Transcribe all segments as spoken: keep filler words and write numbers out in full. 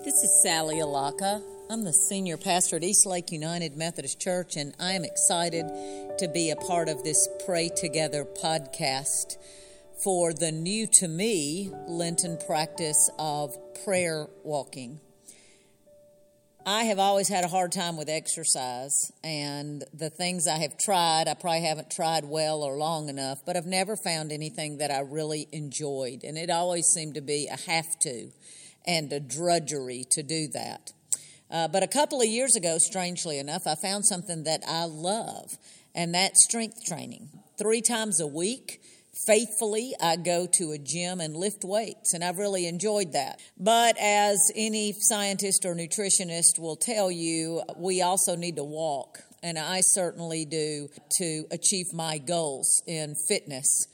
This is Sally Alaka. I'm the senior pastor at Eastlake United Methodist Church, and I am excited to be a part of this Pray Together podcast for the new to me Lenten practice of prayer walking. I have always had a hard time with exercise, and the things I have tried, I probably haven't tried well or long enough, but I've never found anything that I really enjoyed, and it always seemed to be a have to and a drudgery to do that. Uh, but a couple of years ago, strangely enough, I found something that I love, and that's strength training. Three times a week, faithfully, I go to a gym and lift weights, and I've really enjoyed that. But as any scientist or nutritionist will tell you, we also need to walk, and I certainly do, to achieve my goals in fitness.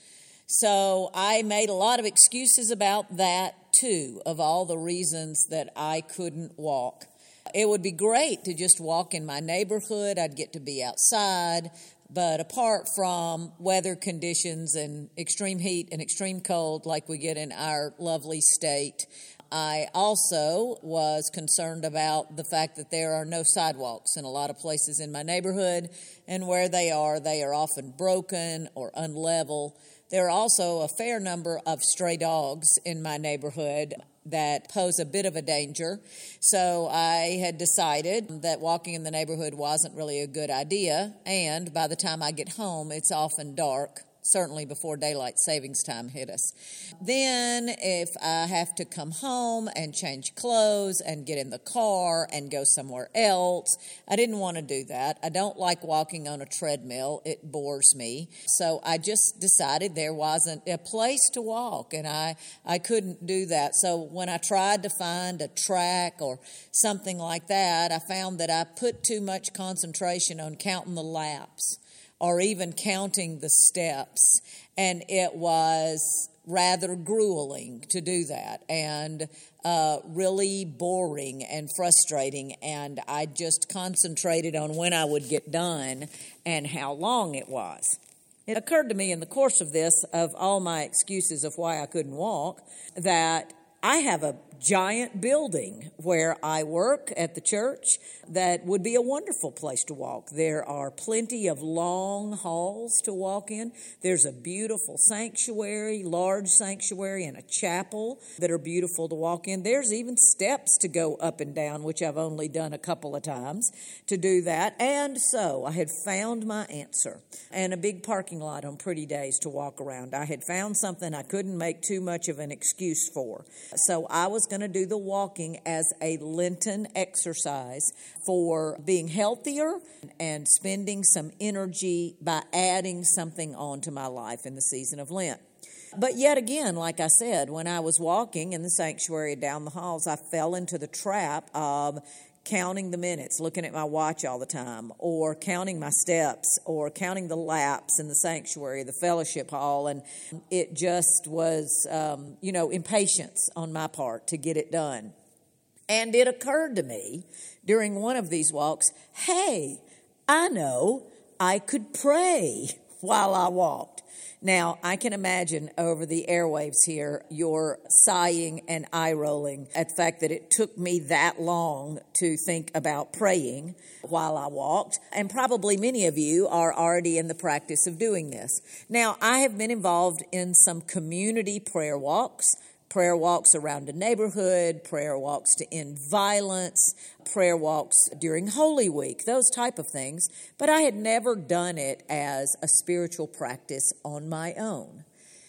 So I made a lot of excuses about that, too, of all the reasons that I couldn't walk. It would be great to just walk in my neighborhood. I'd get to be outside. But apart from weather conditions and extreme heat and extreme cold like we get in our lovely state, I also was concerned about the fact that there are no sidewalks in a lot of places in my neighborhood, and where they are, they are often broken or unlevel. There are also a fair number of stray dogs in my neighborhood that pose a bit of a danger. So I had decided that walking in the neighborhood wasn't really a good idea. And by the time I get home, it's often dark, certainly before daylight savings time hit us. Then if I have to come home and change clothes and get in the car and go somewhere else, I didn't want to do that. I don't like walking on a treadmill. It bores me. So I just decided there wasn't a place to walk, and I, I couldn't do that. So when I tried to find a track or something like that, I found that I put too much concentration on counting the laps or even counting the steps, and it was rather grueling to do that, and uh, really boring and frustrating, and I just concentrated on when I would get done and how long it was. It occurred to me in the course of this, of all my excuses of why I couldn't walk, that I have a giant building where I work at the church that would be a wonderful place to walk. There are plenty of long halls to walk in. There's a beautiful sanctuary, large sanctuary, and a chapel that are beautiful to walk in. There's even steps to go up and down, which I've only done a couple of times to do that. And so I had found my answer, and a big parking lot on pretty days to walk around. I had found something I couldn't make too much of an excuse for. So I was going to do the walking as a Lenten exercise for being healthier and spending some energy by adding something on to my life in the season of Lent. But yet again, like I said, when I was walking in the sanctuary down the halls, I fell into the trap of counting the minutes, looking at my watch all the time, or counting my steps, or counting the laps in the sanctuary, the fellowship hall, and it just was, um, you know, impatience on my part to get it done. And it occurred to me during one of these walks, hey, I know I could pray while I walked. Now, I can imagine over the airwaves here, you're sighing and eye-rolling at the fact that it took me that long to think about praying while I walked, and probably many of you are already in the practice of doing this. Now, I have been involved in some community prayer walks, prayer walks around a neighborhood, prayer walks to end violence, prayer walks during Holy Week, those type of things. But I had never done it as a spiritual practice on my own.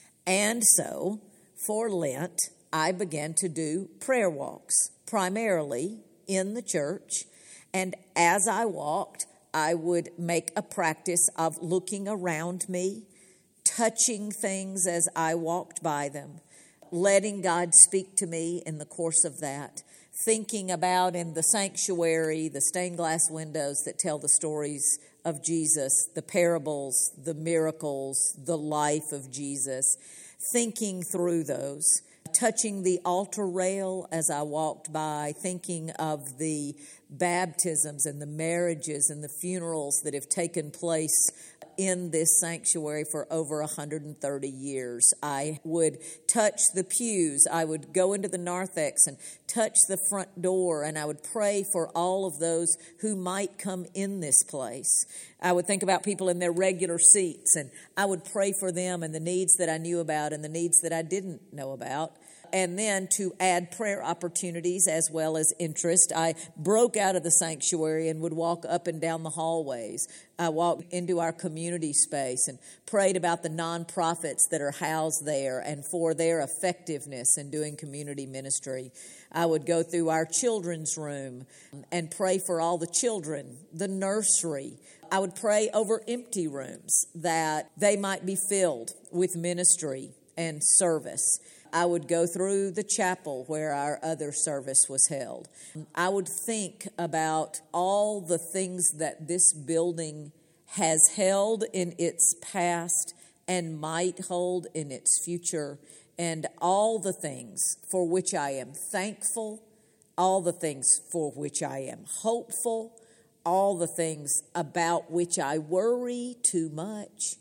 And so, for Lent, I began to do prayer walks, primarily in the church. And as I walked, I would make a practice of looking around me, touching things as I walked by them, letting God speak to me in the course of that, thinking about in the sanctuary, the stained glass windows that tell the stories of Jesus, the parables, the miracles, the life of Jesus, thinking through those, touching the altar rail as I walked by, thinking of the baptisms and the marriages and the funerals that have taken place in this sanctuary for over one hundred thirty years. I would touch the pews. I would go into the narthex and touch the front door, and I would pray for all of those who might come in this place. I would think about people in their regular seats, and I would pray for them and the needs that I knew about and the needs that I didn't know about. And then to add prayer opportunities as well as interest, I broke out of the sanctuary and would walk up and down the hallways. I walked into our community space and prayed about the nonprofits that are housed there and for their effectiveness in doing community ministry. I would go through our children's room and pray for all the children, the nursery. I would pray over empty rooms that they might be filled with ministry and service. I would go through the chapel where our other service was held. I would think about all the things that this building has held in its past and might hold in its future, and all the things for which I am thankful, all the things for which I am hopeful, all the things about which I worry too much.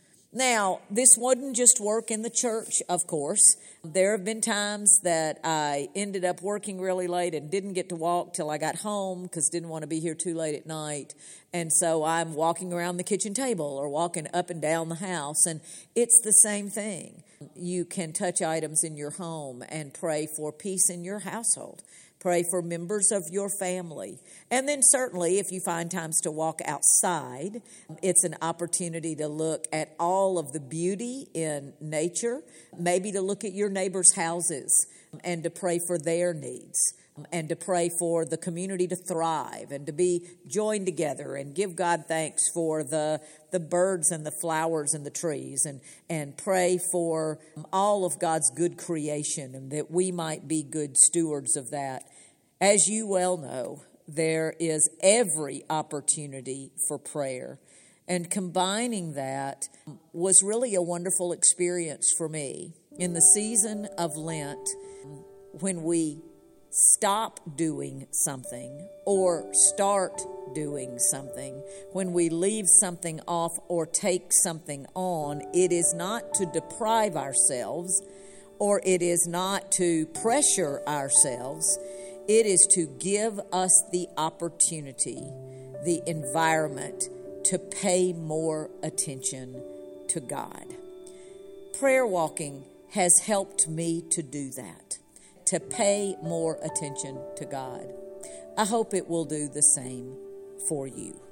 Now, this wouldn't just work in the church, of course. There have been times that I ended up working really late and didn't get to walk till I got home because didn't want to be here too late at night. And so I'm walking around the kitchen table or walking up and down the house, and it's the same thing. You can touch items in your home and pray for peace in your household. Pray for members of your family. And then certainly if you find times to walk outside, it's an opportunity to look at all of the beauty in nature, maybe to look at your neighbors' houses and to pray for their needs, and to pray for the community to thrive and to be joined together and give God thanks for the the birds and the flowers and the trees, and, and pray for all of God's good creation and that we might be good stewards of that. As you well know, there is every opportunity for prayer. And combining that was really a wonderful experience for me. In the season of Lent, when we stop doing something or start doing something, when we leave something off or take something on, it is not to deprive ourselves or it is not to pressure ourselves. It is to give us the opportunity, the environment to pay more attention to God. Prayer walking has helped me to do that, to pay more attention to God. I hope it will do the same for you.